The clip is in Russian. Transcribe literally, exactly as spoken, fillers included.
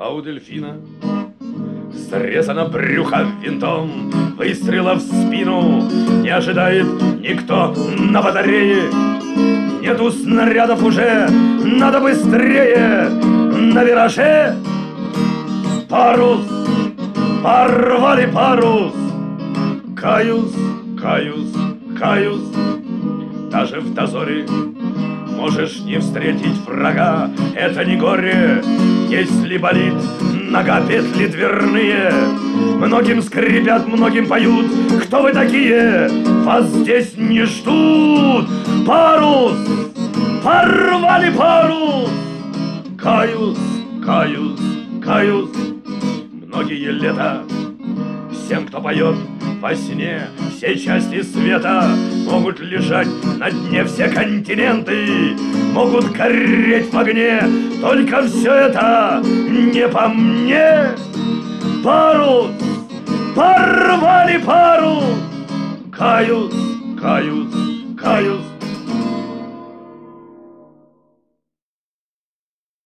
А у дельфина срезано брюхо винтом, выстрела в спину не ожидает никто на батарее. Нету снарядов уже, надо быстрее. На вираже парус, порвали парус. Каюсь, каюсь, каюсь. Даже в дозоре можешь не встретить врага. Это не горе, если болит нога, петли дверные. Многим скрипят, многим поют. Кто вы такие? Вас здесь не ждут. Парус, порвали парус. Каюсь, каюсь, каюсь. Многие лета всем, кто поет во сне, все части света могут лежать на дне, все континенты могут гореть в огне. Только все это не по мне. Парус, порвали парус. Каюсь, каюсь, каюсь.